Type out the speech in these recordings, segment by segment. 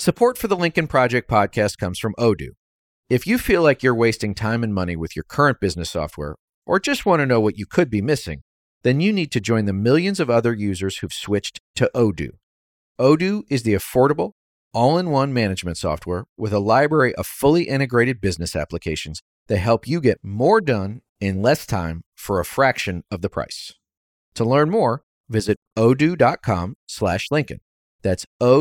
Support for the Lincoln Project podcast comes from Odoo. If you feel like you're wasting time and money with your current business software, or just want to know what you could be missing, then you need to join the millions of other users who've switched to Odoo. Odoo is the affordable, all-in-one management software with a library of fully integrated business applications that help you get more done in less time for a fraction of the price. To learn more, visit odoo.com/Lincoln. That's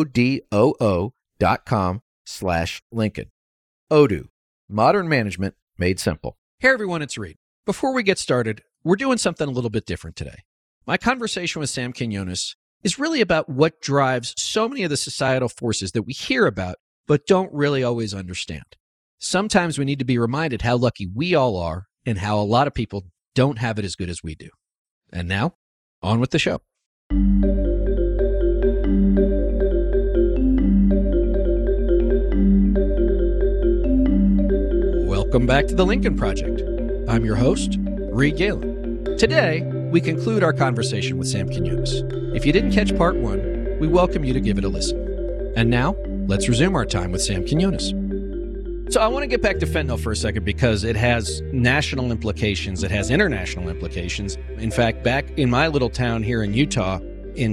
odoo.com/Lincoln. Odoo, modern management made simple. Hey everyone, it's Reed. Before we get started, we're doing something a little bit different today. My conversation with Sam Quinones is really about what drives so many of the societal forces that we hear about, but don't really always understand. Sometimes we need to be reminded how lucky we all are and how a lot of people don't have it as good as we do. And now, on with the show. Welcome back to the Lincoln Project. I'm your host, Reed Galen. Today, we conclude our conversation with Sam Quinones. If you didn't catch part one, we welcome you to give it a listen. And now, let's resume our time with Sam Quinones. So I want to get back to fentanyl for a second because it has national implications. It has international implications. In fact, back in my little town here in Utah in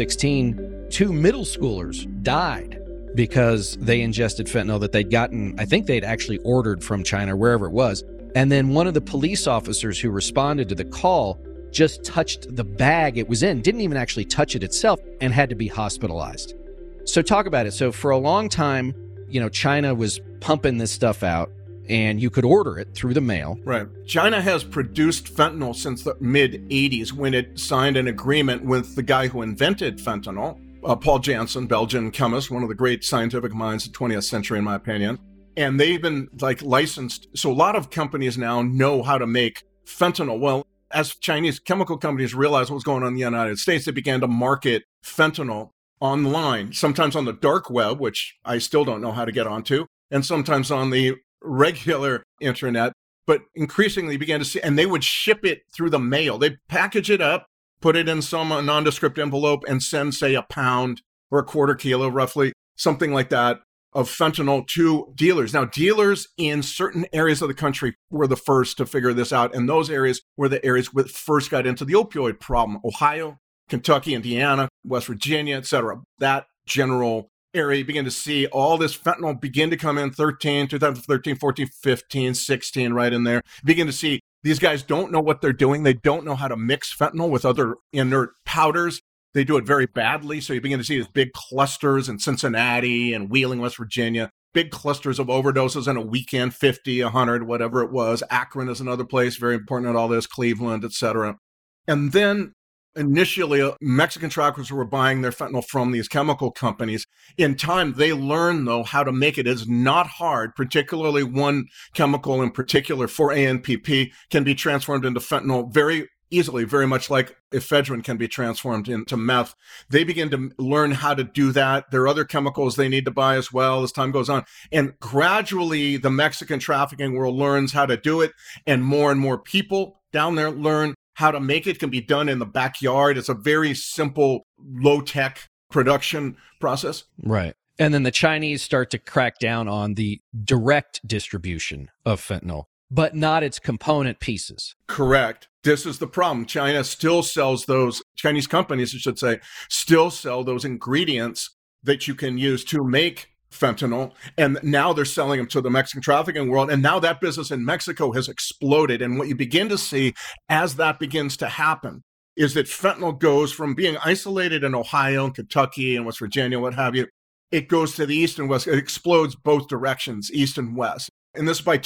2016, 2 middle schoolers died because they ingested fentanyl that they'd gotten, I think they'd actually ordered from China, wherever it was. And then one of the police officers who responded to the call just touched the bag it was in, didn't even actually touch it itself, and had to be hospitalized. So talk about it. So for a long time, China was pumping this stuff out, and you could order it through the mail. Right. China has produced fentanyl since the mid-'80s when it signed an agreement with the guy who invented fentanyl, Paul Janssen, Belgian chemist, one of the great scientific minds of the 20th century, in my opinion. And they've been licensed. So a lot of companies now know how to make fentanyl. Well, as Chinese chemical companies realized what was going on in the United States, they began to market fentanyl online, sometimes on the dark web, which I still don't know how to get onto, and sometimes on the regular internet, but increasingly began to see, and they would ship it through the mail. They'd package it up, put it in some nondescript envelope, and send, say, a pound or a quarter kilo, roughly, something like that, of fentanyl to dealers. Now, dealers in certain areas of the country were the first to figure this out, and those areas were the areas that first got into the opioid problem. Ohio, Kentucky, Indiana, West Virginia, etc. That general area, you begin to see all this fentanyl begin to come in 2013, 14, 15, 16, right in there. You begin to see these guys don't know what they're doing. They don't know how to mix fentanyl with other inert powders. They do it very badly. So you begin to see these big clusters in Cincinnati and Wheeling, West Virginia, big clusters of overdoses in a weekend, 50, 100, whatever it was. Akron is another place, very important at all this, Cleveland, etc. And then initially, Mexican traffickers were buying their fentanyl from these chemical companies. In time, they learned, though, how to make it. It's not hard, particularly one chemical in particular, 4-ANPP, can be transformed into fentanyl very easily, very much like ephedrine can be transformed into meth. They begin to learn how to do that. There are other chemicals they need to buy as well as time goes on. And gradually, the Mexican trafficking world learns how to do it, and more people down there learn how to make it. Can be done in the backyard. It's a very simple, low-tech production process. Right. And then the Chinese start to crack down on the direct distribution of fentanyl, but not its component pieces. Correct. This is the problem. China still sells those, Chinese companies, I should say, still sell those ingredients that you can use to make fentanyl. And now they're selling them to the Mexican trafficking world. And now that business in Mexico has exploded. And what you begin to see as that begins to happen is that fentanyl goes from being isolated in Ohio and Kentucky and West Virginia, what have you. It goes to the east and west. It explodes both directions, east and west. And this is by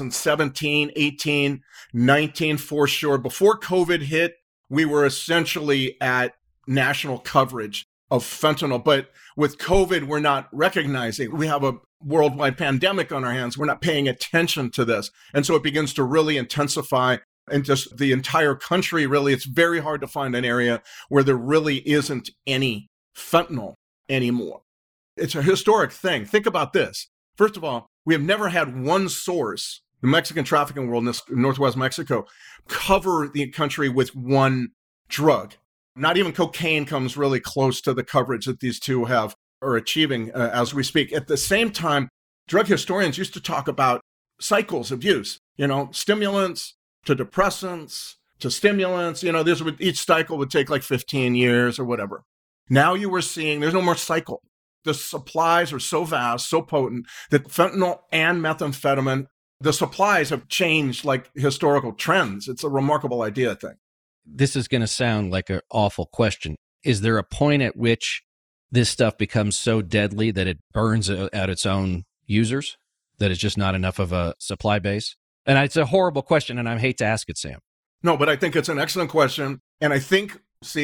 2017, 18, 19 for sure. Before COVID hit, we were essentially at national coverage of fentanyl. But with COVID, we're not recognizing. We have a worldwide pandemic on our hands. We're not paying attention to this. And so it begins to really intensify. And just the entire country, really, it's very hard to find an area where there really isn't any fentanyl anymore. It's a historic thing. Think about this. First of all, we have never had one source, the Mexican trafficking world in northwest Mexico, cover the country with one drug. Not even cocaine comes really close to the coverage that these two have are achieving as we speak. At the same time, drug historians used to talk about cycles of use, stimulants to depressants to stimulants, each cycle would take like 15 years or whatever. Now you were seeing there's no more cycle. The supplies are so vast, so potent that fentanyl and methamphetamine, the supplies have changed like historical trends. It's a remarkable idea, I think. This is going to sound like an awful question. Is there a point at which this stuff becomes so deadly that it burns out its own users, that it's just not enough of a supply base? And it's a horrible question, and I hate to ask it, Sam. No, but I think it's an excellent question. And I think,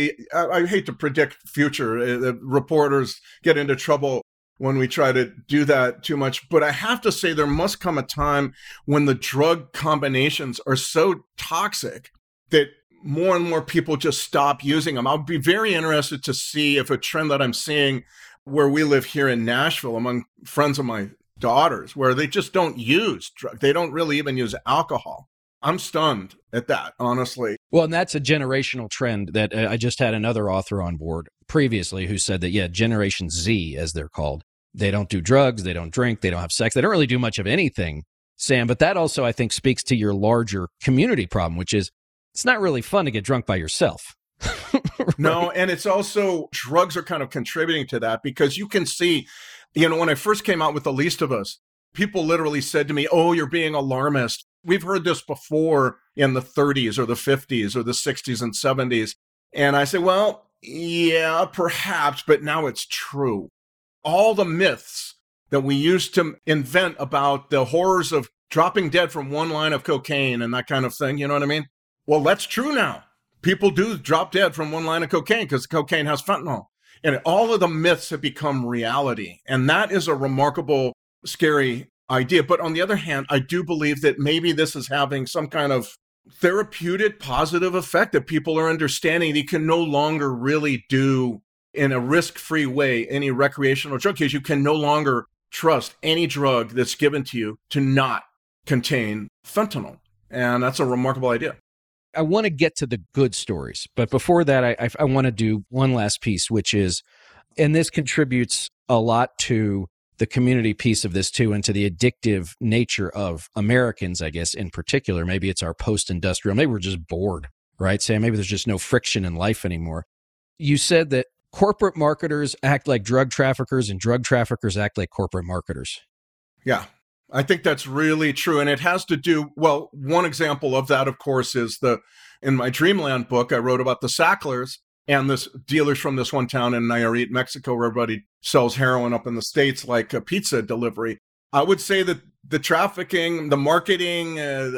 I hate to predict future. Reporters get into trouble when we try to do that too much. But I have to say there must come a time when the drug combinations are so toxic that more and more people just stop using them. I'll be very interested to see if a trend that I'm seeing where we live here in Nashville among friends of my daughters, where they just don't use drugs. They don't really even use alcohol. I'm stunned at that, honestly. Well, and that's a generational trend that I just had another author on board previously who said that, Generation Z, as they're called, they don't do drugs, they don't drink, they don't have sex, they don't really do much of anything, Sam. But that also, I think, speaks to your larger community problem, which is it's not really fun to get drunk by yourself. Right? No, and it's also drugs are kind of contributing to that because you can see, when I first came out with The Least of Us, people literally said to me, "Oh, you're being alarmist." We've heard this before in the 30s or the 50s or the 60s and 70s. And I say, well, yeah, perhaps, but now it's true. All the myths that we used to invent about the horrors of dropping dead from one line of cocaine and that kind of thing, you know what I mean? Well, that's true now. People do drop dead from one line of cocaine because cocaine has fentanyl. And all of the myths have become reality. And that is a remarkable, scary idea. But on the other hand, I do believe that maybe this is having some kind of therapeutic positive effect that people are understanding you can no longer really do in a risk-free way any recreational drug use. You can no longer trust any drug that's given to you to not contain fentanyl. And that's a remarkable idea. I want to get to the good stories. But before that, I want to do one last piece, which is, and this contributes a lot to the community piece of this too, and to the addictive nature of Americans, I guess, in particular. Maybe it's our post-industrial, maybe we're just bored, right, Sam? Maybe there's just no friction in life anymore. You said that corporate marketers act like drug traffickers and drug traffickers act like corporate marketers. Yeah, I think that's really true. And it has to do, well, one example of that, of course, is in my Dreamland book, I wrote about the Sacklers and this dealers from this one town in Nayarit, Mexico, where everybody sells heroin up in the States like a pizza delivery. I would say that the trafficking, the marketing,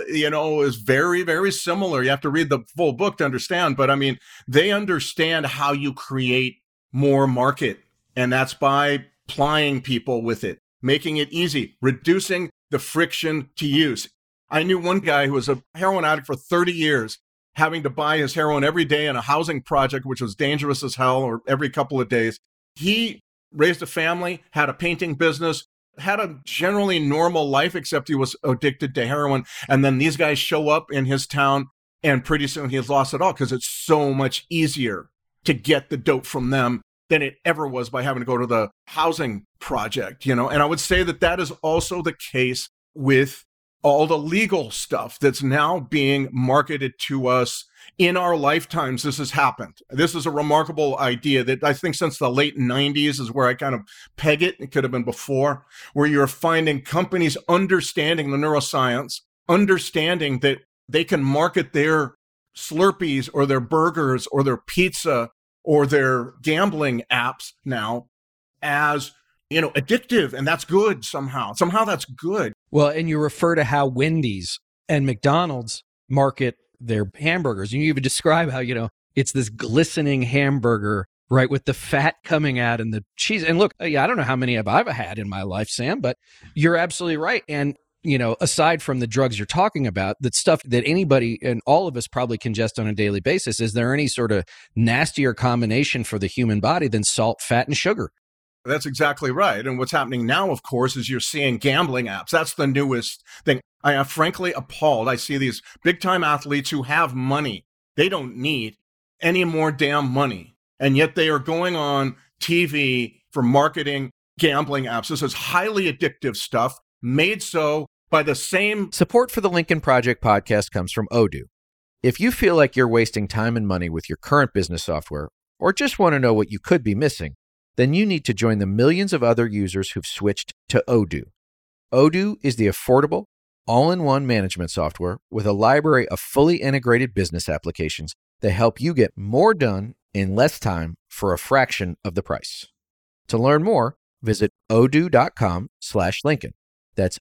is very, very similar. You have to read the full book to understand. But I mean, they understand how you create more market. And that's by plying people with it, making it easy, reducing the friction to use. I knew one guy who was a heroin addict for 30 years, having to buy his heroin every day in a housing project, which was dangerous as hell, or every couple of days. He raised a family, had a painting business, had a generally normal life, except he was addicted to heroin. And then these guys show up in his town, and pretty soon he has lost it all because it's so much easier to get the dope from them than it ever was by having to go to the housing project, And I would say that is also the case with all the legal stuff that's now being marketed to us in our lifetimes. This has happened. This is a remarkable idea that I think since the late 90s is where I kind of peg it. It could have been before, where you're finding companies understanding the neuroscience, understanding that they can market their Slurpees or their burgers or their pizza or their gambling apps now as addictive, and that's good somehow. Somehow that's good. Well, and you refer to how Wendy's and McDonald's market their hamburgers. And you even describe how, it's this glistening hamburger, right, with the fat coming out and the cheese. And look, I don't know how many I've had in my life, Sam, but you're absolutely right. And, aside from the drugs you're talking about, that stuff that anybody and all of us probably ingest on a daily basis, is there any sort of nastier combination for the human body than salt, fat, and sugar? That's exactly right. And what's happening now, of course, is you're seeing gambling apps. That's the newest thing. I am frankly appalled. I see these big-time athletes who have money. They don't need any more damn money. And yet they are going on TV for marketing gambling apps. This is highly addictive stuff made so by the same. Support for the Lincoln Project podcast comes from Odoo. If you feel like you're wasting time and money with your current business software, or just want to know what you could be missing, then you need to join the millions of other users who've switched to Odoo. Odoo is the affordable, all-in-one management software with a library of fully integrated business applications that help you get more done in less time for a fraction of the price. To learn more, visit odoo.com/Lincoln. That's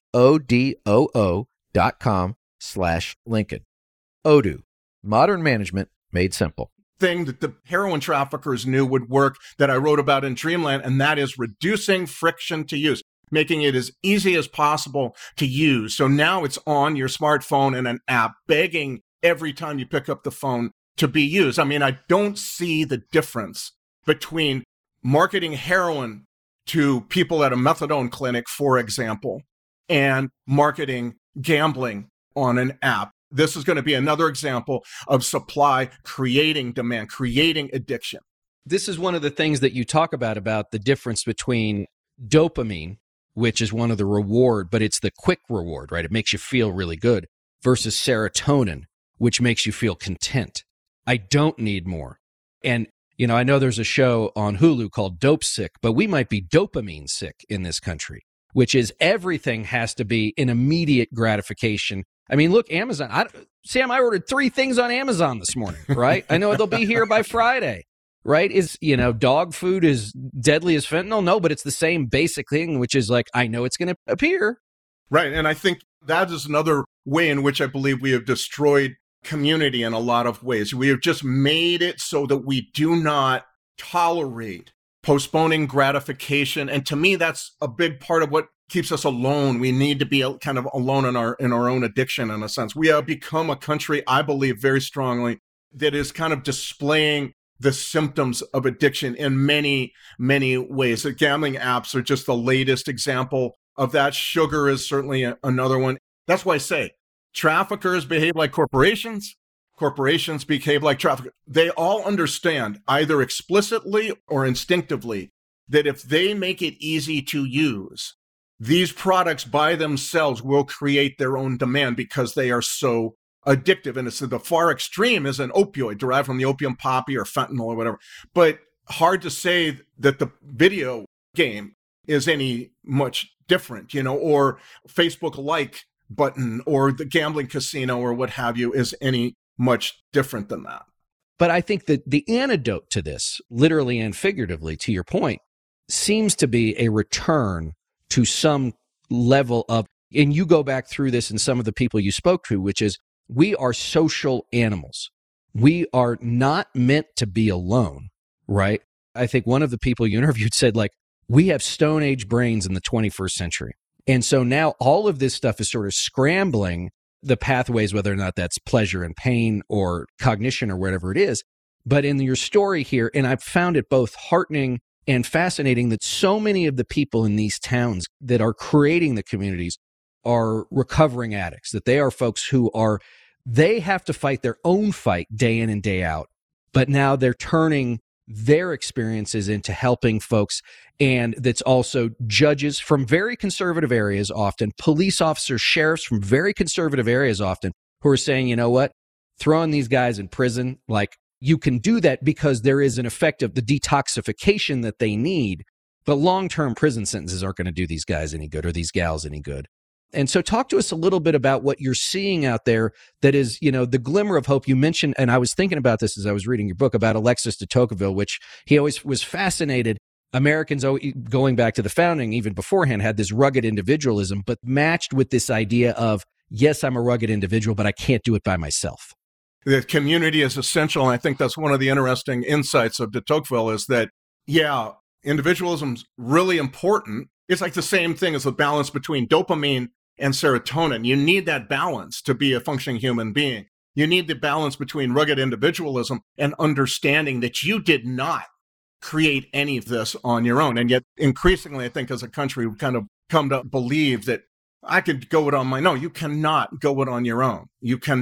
odoo.com/Lincoln. Odoo, modern management made simple. Thing that the heroin traffickers knew would work that I wrote about in Dreamland, and that is reducing friction to use, making it as easy as possible to use. So now it's on your smartphone in an app, begging every time you pick up the phone to be used. I mean, I don't see the difference between marketing heroin to people at a methadone clinic, for example, and marketing gambling on an app. This is going to be another example of supply creating demand, creating addiction. This is one of the things that you talk about the difference between dopamine, which is one of the reward, but it's the quick reward, right? It makes you feel really good, versus serotonin, which makes you feel content. I don't need more. And, you know, I know there's a show on Hulu called Dope Sick, but we might be dopamine sick in this country, which is everything has to be an immediate gratification. I mean, look, Amazon. Sam, I ordered 3 things on Amazon this morning, right? I know they'll be here by Friday, right? Is, you know, dog food is deadly as fentanyl? No, but it's the same basic thing, which is like, I know it's going to appear. Right. And I think that is another way in which I believe we have destroyed community in a lot of ways. We have just made it so that we do not tolerate postponing gratification. And to me, that's a big part of what keeps us alone. We need to be kind of alone in our own addiction, in a sense. We have become a country, I believe very strongly, that is kind of displaying the symptoms of addiction in many, many ways. The gambling apps are just the latest example of that. Sugar is certainly another one. That's why I say traffickers behave like corporations. Corporations behave like traffickers. They all understand, either explicitly or instinctively, that if they make it easy to use, these products by themselves will create their own demand because they are so addictive. And it's the far extreme is an opioid derived from the opium poppy or fentanyl or whatever. But hard to say that the video game is any much different, you know, or Facebook like button or the gambling casino or what have you is any much different than that. But I think that the antidote to this, literally and figuratively, to your point, seems to be a return to some level of, and you go back through this in some of the people you spoke to, which is we are social animals. We are not meant to be alone, right? I think one of the people you interviewed said, like, we have Stone Age brains in the 21st century. And so now all of this stuff is sort of scrambling the pathways, whether or not that's pleasure and pain or cognition or whatever it is. But in your story here, and I've found it both heartening and fascinating that so many of the people in these towns that are creating the communities are recovering addicts, that they are folks who are, they have to fight their own fight day in and day out, but now they're turning their experiences into helping folks. And that's also judges from very conservative areas often, police officers, sheriffs from very conservative areas often, who are saying, you know what, throwing these guys in prison, like, you can do that because there is an effect of the detoxification that they need, but long-term prison sentences aren't going to do these guys any good or these gals any good. And so talk to us a little bit about what you're seeing out there that is, you know, the glimmer of hope. You mentioned, and I was thinking about this as I was reading your book about Alexis de Tocqueville, which he always was fascinated. Americans, going back to the founding, even beforehand, had this rugged individualism, but matched with this idea of, yes, I'm a rugged individual, but I can't do it by myself. The community is essential. And I think that's one of the interesting insights of de Tocqueville is that, yeah, individualism's really important. It's like the same thing as the balance between dopamine and serotonin. You need that balance to be a functioning human being. You need the balance between rugged individualism and understanding that you did not create any of this on your own. And yet, increasingly, I think as a country, we've kind of come to believe that I could go it on my own. No, you cannot go it on your own. You cannot.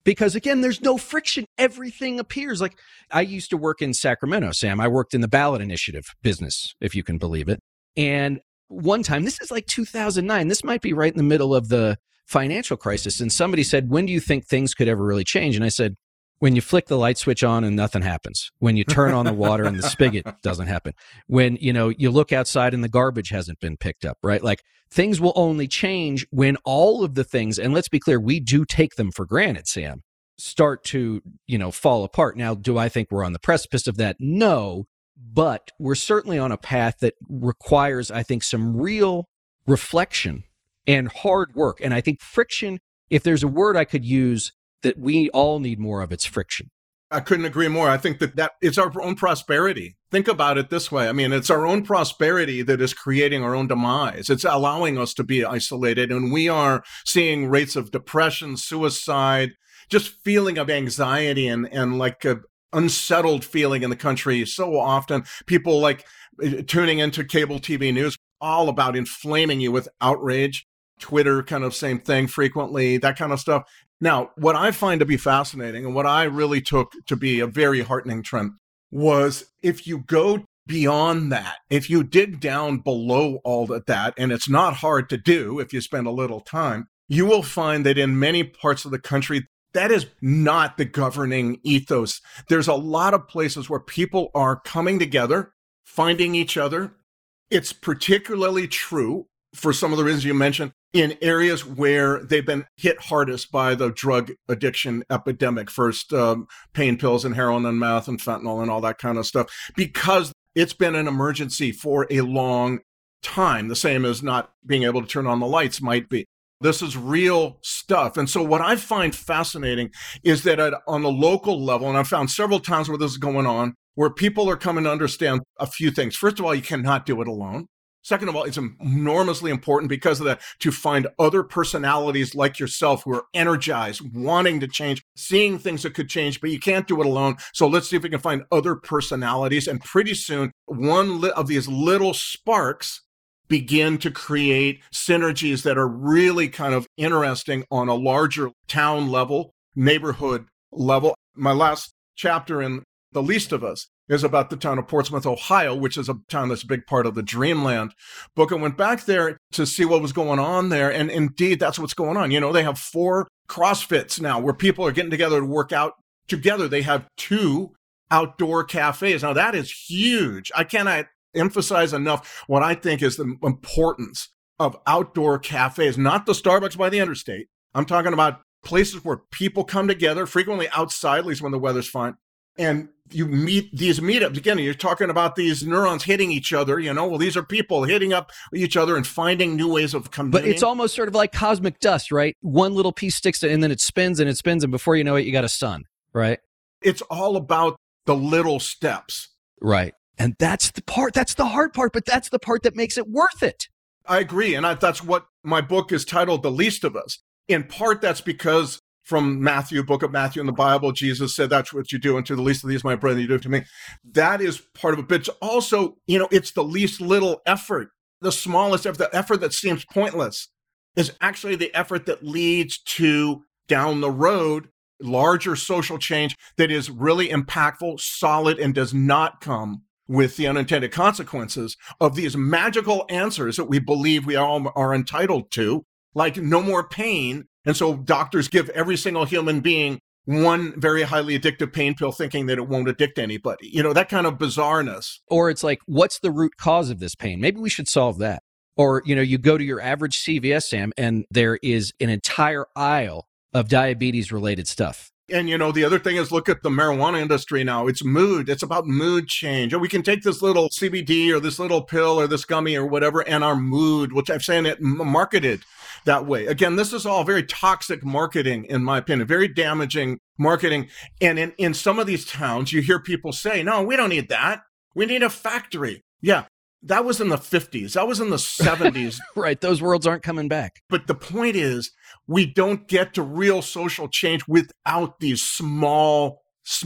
Because again, there's no friction. Everything appears. Like, I used to work in Sacramento, Sam. I worked in the ballot initiative business, if you can believe it. And one time, this is like 2009, this might be right in the middle of the financial crisis. And somebody said, when do you think things could ever really change? And I said, when you flick the light switch on and nothing happens, when you turn on the water and the spigot doesn't happen, when, you look outside and the garbage hasn't been picked up, right? Like, things will only change when all of the things, and let's be clear, we do take them for granted, Sam, start to, fall apart. Now, do I think we're on the precipice of that? No, but we're certainly on a path that requires, I think, some real reflection and hard work. And I think friction, if there's a word I could use that we all need more of, it's friction. I couldn't agree more. I think that it's our own prosperity. Think about it this way. I mean, it's our own prosperity that is creating our own demise. It's allowing us to be isolated. And we are seeing rates of depression, suicide, just feeling of anxiety and like a unsettled feeling in the country. So often people like tuning into cable TV news, all about inflaming you with outrage. Twitter, kind of same thing frequently, that kind of stuff. Now, what I find to be fascinating and what I really took to be a very heartening trend was if you go beyond that, if you dig down below all of that, and it's not hard to do if you spend a little time, you will find that in many parts of the country, that is not the governing ethos. There's a lot of places where people are coming together, finding each other. It's particularly true for some of the reasons you mentioned in areas where they've been hit hardest by the drug addiction epidemic. First, pain pills and heroin and meth and fentanyl and all that kind of stuff, because it's been an emergency for a long time, the same as not being able to turn on the lights might be. This is real stuff. And so what I find fascinating is that on the local level, and I've found several times where this is going on, where people are coming to understand a few things. First of all, you cannot do it alone. Second of all, it's enormously important because of that to find other personalities like yourself who are energized, wanting to change, seeing things that could change, but you can't do it alone. So let's see if we can find other personalities. And pretty soon, one of these little sparks begin to create synergies that are really kind of interesting on a larger town level, neighborhood level. My last chapter in The Least of Us is about the town of Portsmouth, Ohio, which is a town that's a big part of the Dreamland book. I went back there to see what was going on there. And indeed, that's what's going on. They have 4 CrossFits now where people are getting together to work out together. They have 2 outdoor cafes. Now, that is huge. I cannot emphasize enough what I think is the importance of outdoor cafes, not the Starbucks by the interstate. I'm talking about places where people come together, frequently outside, at least when the weather's fine. And you meet these meetups. Again, you're talking about these neurons hitting each other, well, these are people hitting up each other and finding new ways of communicating. But it's almost sort of like cosmic dust, right? One little piece sticks to, and then it spins, and before you know it, you got a sun, right? It's all about the little steps. Right. And that's the hard part, but that's the part that makes it worth it. I agree. And that's what my book is titled, The Least of Us. In part, that's because from Matthew, book of Matthew in the Bible, Jesus said, that's what you do unto the least of these, my brethren, you do it to me. That is part of it. But also, it's the least little effort, the smallest effort, the effort that seems pointless is actually the effort that leads to down the road, larger social change that is really impactful, solid, and does not come with the unintended consequences of these magical answers that we believe we all are entitled to, like no more pain. And so doctors give every single human being one very highly addictive pain pill thinking that it won't addict anybody. That kind of bizarreness. Or it's like, what's the root cause of this pain? Maybe we should solve that. Or, you go to your average CVS, Sam, and there is an entire aisle of diabetes-related stuff. And, the other thing is look at the marijuana industry now. It's mood. It's about mood change. We can take this little CBD or this little pill or this gummy or whatever, and our mood, which I've seen it marketed that way. Again, this is all very toxic marketing, in my opinion, very damaging marketing. And in some of these towns, you hear people say, no, we don't need that. We need a factory. Yeah. That was in the 50s. That was in the 70s. Right. Those worlds aren't coming back. But the point is, we don't get to real social change without these small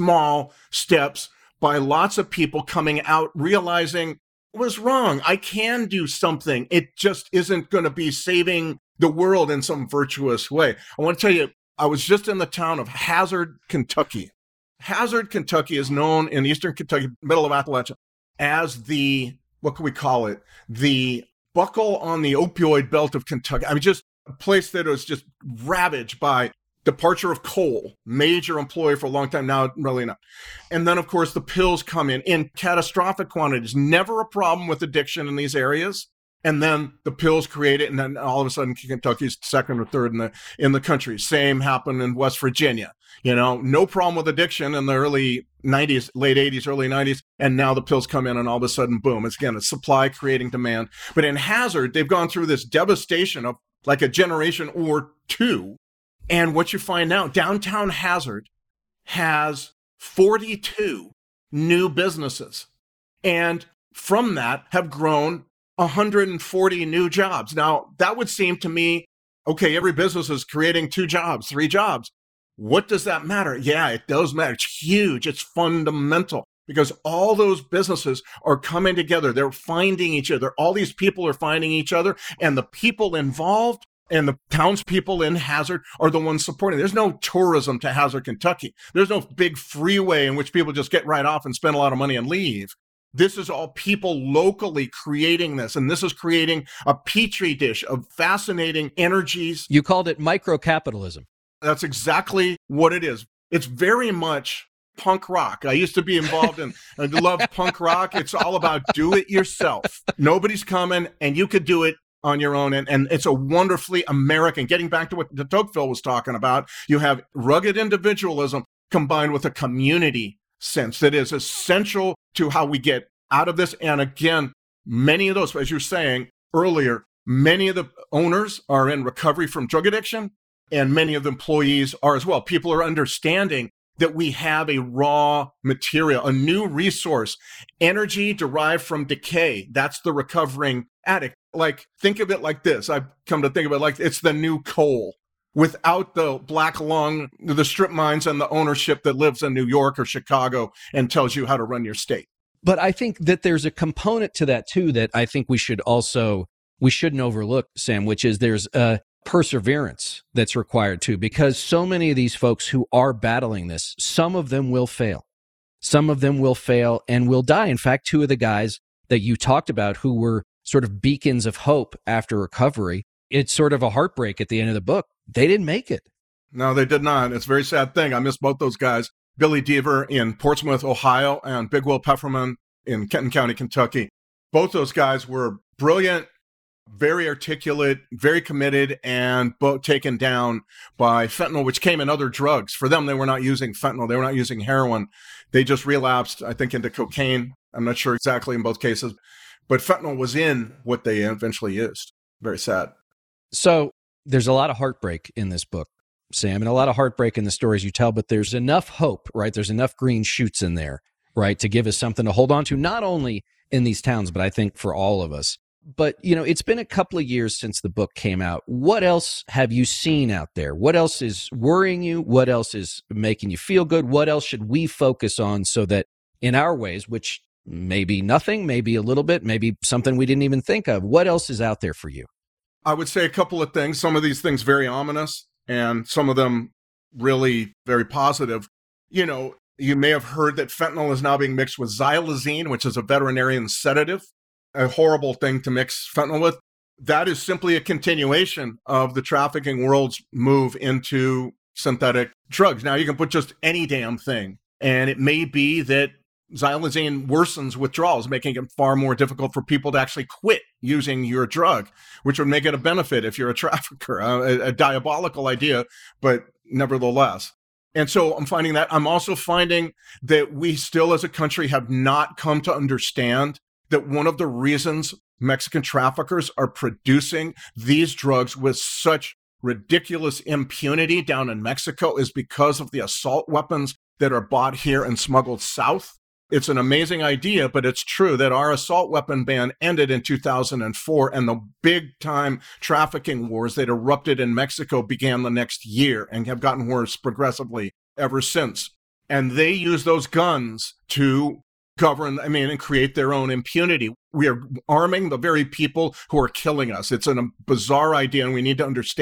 steps by lots of people coming out, realizing it was wrong. I can do something. It just isn't going to be saving the world in some virtuous way. I want to tell you, I was just in the town of Hazard, Kentucky. Hazard, Kentucky is known in eastern Kentucky, middle of Appalachia, as the, what can we call it? The buckle on the opioid belt of Kentucky. I mean, just a place that was just ravaged by departure of coal, major employer for a long time, now really not. And then, of course, the pills come in catastrophic quantities. Never a problem with addiction in these areas. And then the pills create it, and then all of a sudden Kentucky's second or third in the country. Same happened in West Virginia. No problem with addiction in the early 90s, late 80s, early 90s, and now the pills come in, and all of a sudden, boom! It's supply creating demand. But in Hazard, they've gone through this devastation of like a generation or two, and what you find now, downtown Hazard has 42 new businesses, and from that have grown 140 new jobs. Now, that would seem to me, okay, every business is creating 2 jobs, 3 jobs. What does that matter? Yeah, it does matter. It's huge. It's fundamental because all those businesses are coming together. They're finding each other. All these people are finding each other, and the people involved and the townspeople in Hazard are the ones supporting. There's no tourism to Hazard, Kentucky. There's no big freeway in which people just get right off and spend a lot of money and leave. This is all people locally creating this, and this is creating a petri dish of fascinating energies. You called it microcapitalism. That's exactly what it is. It's very much punk rock. I used to be involved in, I love punk rock. It's all about do it yourself. Nobody's coming, and you could do it on your own. And it's a wonderfully American, getting back to what de Tocqueville was talking about, you have rugged individualism combined with a community sense that is essential to how we get out of this. And again, many of those, as you're saying earlier, many of the owners are in recovery from drug addiction, and many of the employees are as well. People are understanding that we have a raw material, a new resource, energy derived from decay. That's the recovering addict. Like, think of it like this. I've come to think of it like it's the new coal. Without the black lung, the strip mines, and the ownership that lives in New York or Chicago and tells you how to run your state. But I think that there's a component to that too that I think we shouldn't overlook, Sam, which is there's a perseverance that's required too, because so many of these folks who are battling this, some of them will fail. Some of them will fail and will die. In fact, 2 of the guys that you talked about who were sort of beacons of hope after recovery, it's sort of a heartbreak at the end of the book. They didn't make it. No, they did not. It's a very sad thing. I miss both those guys. Billy Deaver in Portsmouth, Ohio, and Big Will Pefferman in Kenton County, Kentucky. Both those guys were brilliant, very articulate, very committed, and both taken down by fentanyl, which came in other drugs. For them, they were not using fentanyl. They were not using heroin. They just relapsed, I think, into cocaine. I'm not sure exactly in both cases. But fentanyl was in what they eventually used. Very sad. So there's a lot of heartbreak in this book, Sam, and a lot of heartbreak in the stories you tell, but there's enough hope, right? There's enough green shoots in there, right, to give us something to hold on to, not only in these towns, but I think for all of us. But, it's been a couple of years since the book came out. What else have you seen out there? What else is worrying you? What else is making you feel good? What else should we focus on so that in our ways, which maybe nothing, maybe a little bit, maybe something we didn't even think of, what else is out there for you? I would say a couple of things. Some of these things very ominous, and some of them really very positive. You may have heard that fentanyl is now being mixed with xylazine, which is a veterinarian sedative, a horrible thing to mix fentanyl with. That is simply a continuation of the trafficking world's move into synthetic drugs. Now, you can put just any damn thing, and it may be that xylazine worsens withdrawals, making it far more difficult for people to actually quit using your drug, which would make it a benefit if you're a trafficker, a diabolical idea, but nevertheless. And so I'm finding that. I'm also finding that we still as a country have not come to understand that one of the reasons Mexican traffickers are producing these drugs with such ridiculous impunity down in Mexico is because of the assault weapons that are bought here and smuggled south. It's an amazing idea, but it's true that our assault weapon ban ended in 2004, and the big-time trafficking wars that erupted in Mexico began the next year and have gotten worse progressively ever since. And they use those guns to govern, and create their own impunity. We are arming the very people who are killing us. It's a bizarre idea, and we need to understand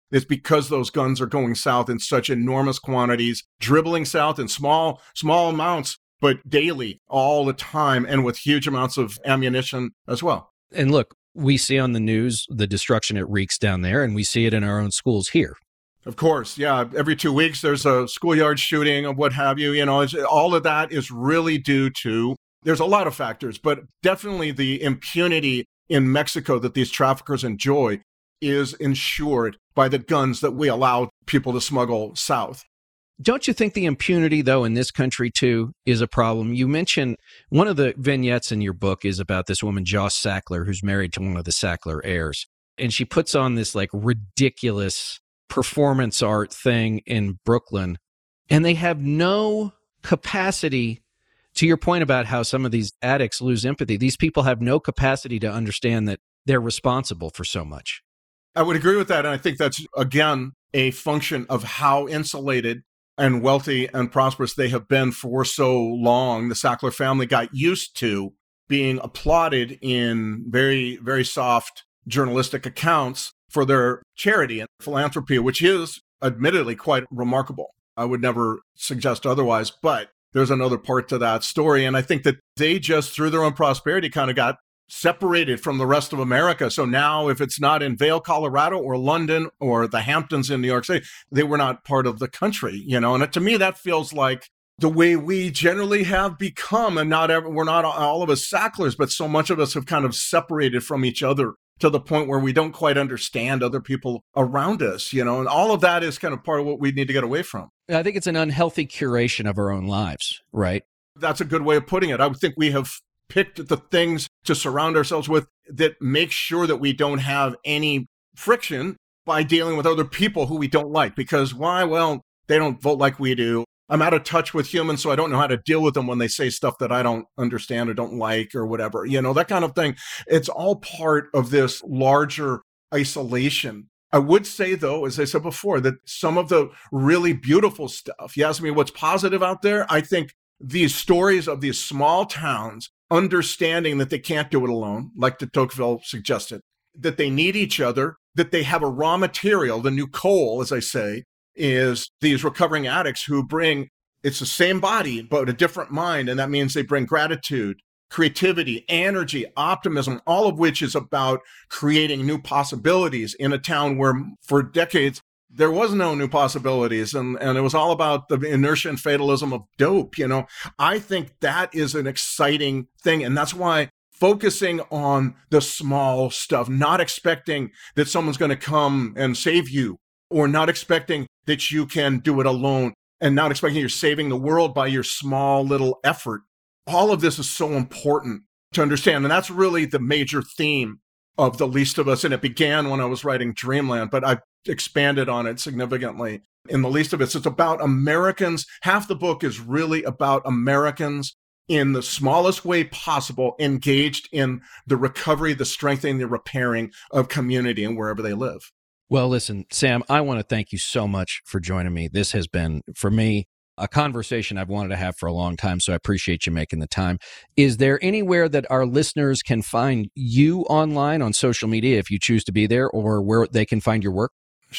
It's because those guns are going south in such enormous quantities, dribbling south in small amounts, but daily, all the time, and with huge amounts of ammunition as well. And look, we see on the news the destruction it wreaks down there, and we see it in our own schools here. Of course, yeah. Every 2 weeks, there's a schoolyard shooting of what have you. All of that is really due to, there's a lot of factors, but definitely the impunity in Mexico that these traffickers enjoy is ensured by the guns that we allow people to smuggle south. Don't you think the impunity, though, in this country, too, is a problem? You mentioned one of the vignettes in your book is about this woman, Joss Sackler, who's married to one of the Sackler heirs. And she puts on this ridiculous performance art thing in Brooklyn. And they have no capacity, to your point about how some of these addicts lose empathy. These people have no capacity to understand that they're responsible for so much. I would agree with that. And I think that's, again, a function of how insulated and wealthy and prosperous they have been for so long. The Sackler family got used to being applauded in very, very soft journalistic accounts for their charity and philanthropy, which is admittedly quite remarkable. I would never suggest otherwise, but there's another part to that story. And I think that they just, through their own prosperity, kind of got separated from the rest of America. So now if it's not in Vail, Colorado, or London, or the Hamptons in New York City, they were not part of the country, And to me, that feels like the way we generally have become. And we're not all of us Sacklers, but so much of us have kind of separated from each other to the point where we don't quite understand other people around us, and all of that is kind of part of what we need to get away from. I think it's an unhealthy curation of our own lives, right? That's a good way of putting it. I would think we have picked the things to surround ourselves with that make sure that we don't have any friction by dealing with other people who we don't like. Because why? Well, they don't vote like we do. I'm out of touch with humans, so I don't know how to deal with them when they say stuff that I don't understand or don't like or whatever, that kind of thing. It's all part of this larger isolation. I would say, though, as I said before, that some of the really beautiful stuff, you ask me what's positive out there, I think these stories of these small towns understanding that they can't do it alone, like de Tocqueville suggested, that they need each other, that they have a raw material, the new coal, as I say, is these recovering addicts who bring, it's the same body, but a different mind. And that means they bring gratitude, creativity, energy, optimism, all of which is about creating new possibilities in a town where for decades, there was no new possibilities. And it was all about the inertia and fatalism of dope. I think that is an exciting thing. And that's why focusing on the small stuff, not expecting that someone's going to come and save you, or not expecting that you can do it alone, and not expecting you're saving the world by your small little effort. All of this is so important to understand. And that's really the major theme of The Least of Us. And it began when I was writing Dreamland, but I've expanded on it significantly in The Least of Us. It's about Americans. Half the book is really about Americans in the smallest way possible, engaged in the recovery, the strengthening, the repairing of community and wherever they live. Well, listen, Sam, I want to thank you so much for joining me. This has been, for me, a conversation I've wanted to have for a long time, so I appreciate you making the time. Is there anywhere that our listeners can find you online on social media if you choose to be there, or where they can find your work?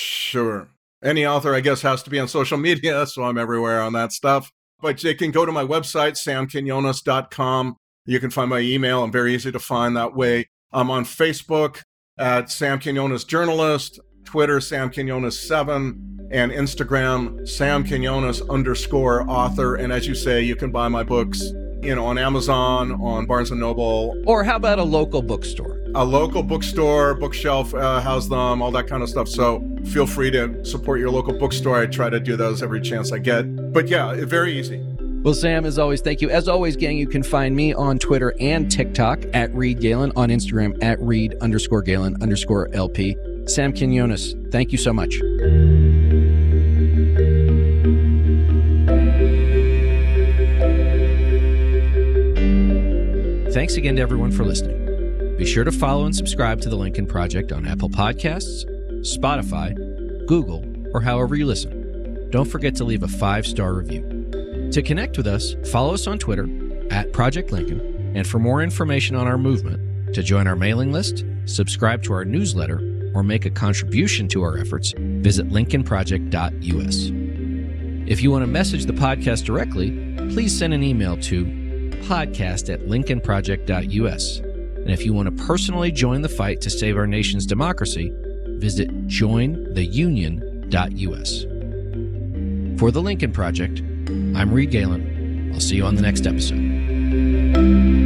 Sure. Any author, I guess, has to be on social media, so I'm everywhere on that stuff. But they can go to my website, samquinones.com. You can find my email. I'm very easy to find that way. I'm on Facebook at Sam Quinones Journalist, Twitter, Sam Quinones 7, and Instagram, Sam Quinones _author. And as you say, you can buy my books, on Amazon, on Barnes & Noble. Or how about a local bookstore? A local bookstore, bookshelf has them, all that kind of stuff. So feel free to support your local bookstore. I try to do those every chance I get. But yeah, very easy. Well, Sam, as always, thank you. As always, gang, you can find me on Twitter and TikTok at Reed Galen, on Instagram at Reed_Galen_LP. Sam Quinones, thank you so much. Thanks again to everyone for listening. Be sure to follow and subscribe to The Lincoln Project on Apple Podcasts, Spotify, Google, or however you listen. Don't forget to leave a 5-star review. To connect with us, follow us on Twitter at Project Lincoln, and for more information on our movement, to join our mailing list, subscribe to our newsletter, or make a contribution to our efforts, visit lincolnproject.us. If you want to message the podcast directly, please send an email to podcast@lincolnproject.us. And if you want to personally join the fight to save our nation's democracy, visit jointheunion.us. For the Lincoln Project, I'm Reed Galen. I'll see you on the next episode.